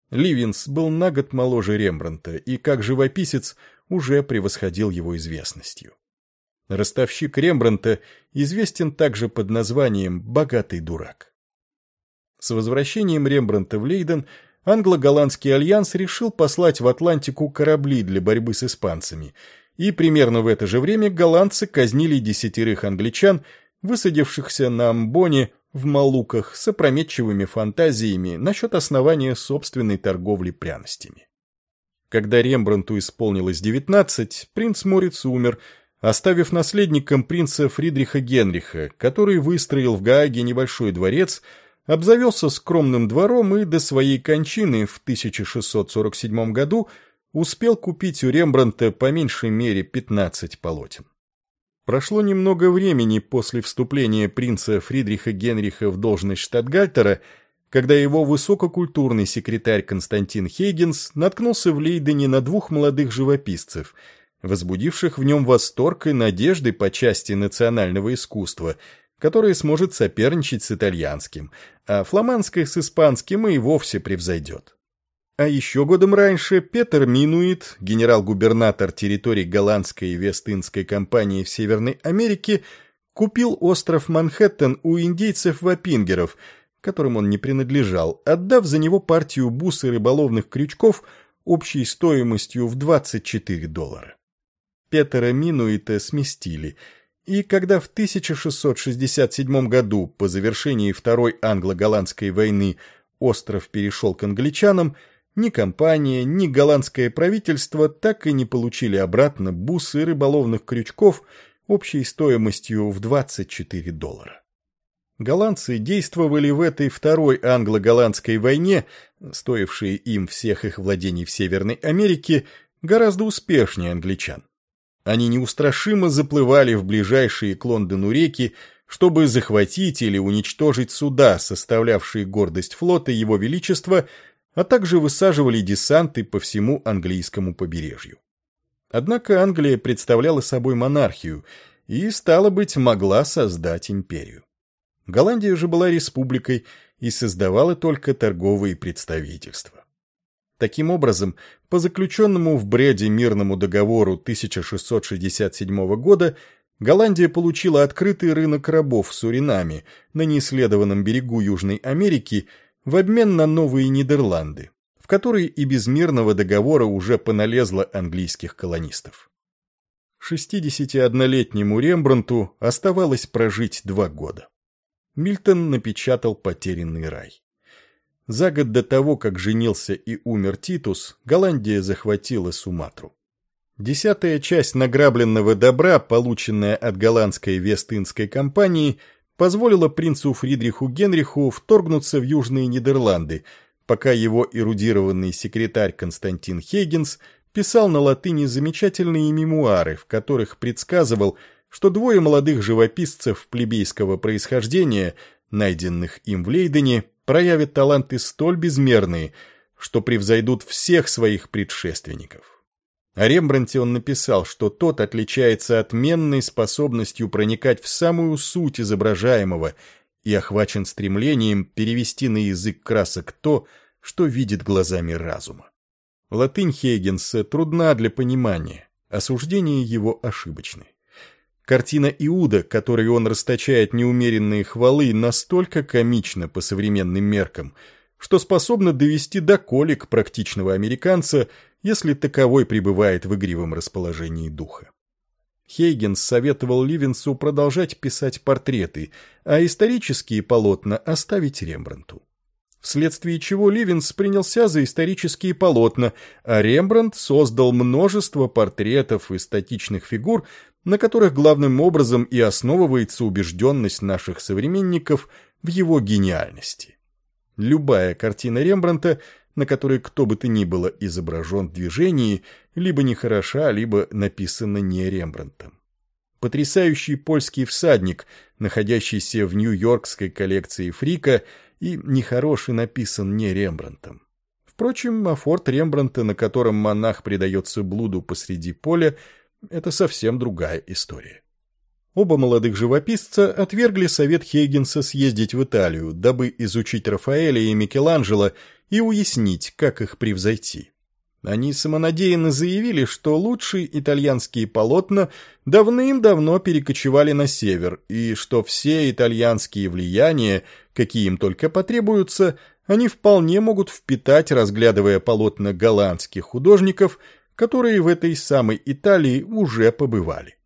Ливенс был на год моложе Рембрандта и, как живописец, уже превосходил его известностью. Ростовщик Рембрандта известен также под названием «Богатый дурак». С возвращением Рембрандта в Лейден англо-голландский альянс решил послать в Атлантику корабли для борьбы с испанцами, и примерно в это же время голландцы казнили 10 англичан, высадившихся на Амбоне в Малуках с опрометчивыми фантазиями насчет основания собственной торговли пряностями. Когда Рембрандту исполнилось 19, принц Мориц умер, оставив наследником принца Фридриха Генриха, который выстроил в Гааге небольшой дворец, обзавелся скромным двором и до своей кончины в 1647 году успел купить у Рембрандта по меньшей мере 15 полотен. Прошло немного времени после вступления принца Фридриха Генриха в должность штатгальтера, когда его высококультурный секретарь Константин Хейгенс наткнулся в Лейдене на 2 молодых живописцев, возбудивших в нем восторг и надежды по части национального искусства, которое сможет соперничать с итальянским, а фламандское с испанским и вовсе превзойдет. А еще годом раньше Петер Минуит, генерал-губернатор территорий голландской и Вест-Индской компании в Северной Америке, купил остров Манхэттен у индейцев-вапингеров, которым он не принадлежал, отдав за него партию бус и рыболовных крючков общей стоимостью в $24. Петера Минуита сместили, и когда в 1667 году, по завершении Второй англо-голландской войны, остров перешел к англичанам, ни компания, ни голландское правительство так и не получили обратно бусы рыболовных крючков общей стоимостью в $24. Голландцы действовали в этой Второй англо-голландской войне, стоившей им всех их владений в Северной Америке, гораздо успешнее англичан. Они неустрашимо заплывали в ближайшие к Лондону реки, чтобы захватить или уничтожить суда, составлявшие гордость флота Его Величества, а также высаживали десанты по всему английскому побережью. Однако Англия представляла собой монархию и, стало быть, могла создать империю. Голландия же была республикой и создавала только торговые представительства. Таким образом, по заключенному в Бреде мирному договору 1667 года Голландия получила открытый рынок рабов в Суринаме, на неисследованном берегу Южной Америки, в обмен на Новые Нидерланды, в которые и без мирного договора уже поналезло английских колонистов. 61-летнему Рембрандту оставалось прожить 2 года. Мильтон напечатал «Потерянный рай». За год до того, как женился и умер Титус, Голландия захватила Суматру. 10-я часть награбленного добра, полученная от голландской Вест-Индской компании, позволила принцу Фридриху Генриху вторгнуться в Южные Нидерланды, пока его эрудированный секретарь Константин Хейгенс писал на латыни замечательные мемуары, в которых предсказывал, что 2 молодых живописцев плебейского происхождения, найденных им в Лейдене, проявят таланты столь безмерные, что превзойдут всех своих предшественников. О Рембрандте он написал, что тот отличается отменной способностью проникать в самую суть изображаемого и охвачен стремлением перевести на язык красок то, что видит глазами разума. Латынь Хейгенса трудна для понимания, осуждения его ошибочны. Картина Иуда, которой он расточает неумеренные хвалы, настолько комична по современным меркам, что способна довести до колик практичного американца, если таковой пребывает в игривом расположении духа. Хейгенс советовал Ливенсу продолжать писать портреты, а исторические полотна оставить Рембрандту. Вследствие чего Ливенс принялся за исторические полотна, а Рембрандт создал множество портретов и статичных фигур, на которых главным образом и основывается убежденность наших современников в его гениальности. Любая картина Рембрандта, на которой кто бы то ни было изображен в движении, либо нехороша, либо написана не Рембрандтом. Потрясающий польский всадник, находящийся в нью-йоркской коллекции Фрика, и нехороший написан не Рембрандтом. Впрочем, афорт Рембрандта, на котором монах предается блуду посреди поля, это совсем другая история. Оба молодых живописца отвергли совет Хейгенса съездить в Италию, дабы изучить Рафаэля и Микеланджело и уяснить, как их превзойти. Они самонадеянно заявили, что лучшие итальянские полотна давным-давно перекочевали на север, и что все итальянские влияния, какие им только потребуются, они вполне могут впитать, разглядывая полотна голландских художников, которые в этой самой Италии уже побывали.